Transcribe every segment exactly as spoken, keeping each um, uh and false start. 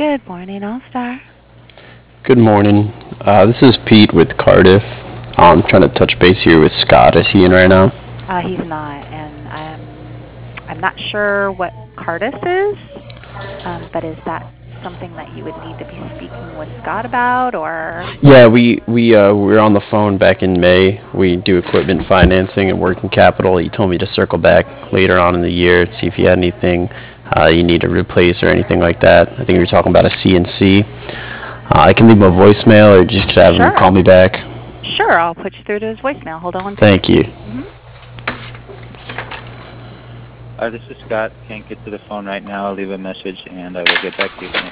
Good morning, All-Star. Good morning. Uh, this is Pete with Cardiff. I'm trying to touch base here with Scott. Is he in right now? Uh, he's not, and I'm I'm not sure what Cardis is, um, but is that something that you would need to be speaking with Scott about, or? Yeah, we we uh, we were on the phone back in May. We do equipment financing and working capital. He told me to circle back later on in the year to see if you had anything uh, you need to replace or anything like that. I think we were talking about a C N C. Uh, I can leave him a voicemail or just have him Sure. call me back. Sure, I'll put you through to his voicemail. Hold on one second. Thank you. Mm-hmm. Hi, this is Scott. Can't get to the phone right now. I'll leave a message and I will get back to you.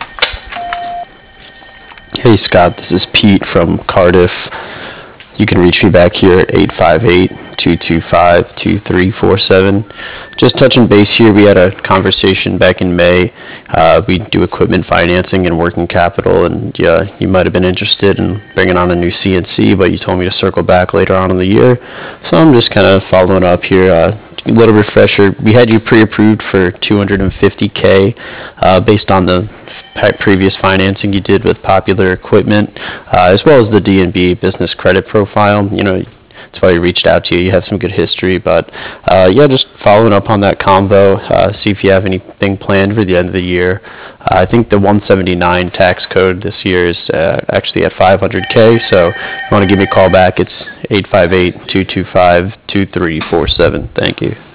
Hey Scott, this is Pete from Cardiff. You can reach me back here at eight five eight, two two five, two three four seven. Just touching base here, we had a conversation back in May. Uh, we do equipment financing and working capital, and yeah, you might have been interested in bringing on a new C N C, but you told me to circle back later on in the year. So I'm just kind of following up here. Uh, a little refresher, we had you pre-approved for two hundred fifty K uh, based on the f- previous financing you did with Popular Equipment, uh, as well as the D N B business credit profile. You know, that's why we reached out to you. You have some good history, but uh, yeah, just following up on that combo, uh, see if you have anything planned for the end of the year. Uh, I think the one seventy-nine tax code this year is uh, actually at five hundred K, so if you want to give me a call back, it's eight five eight, two two five, two three four seven. Thank you.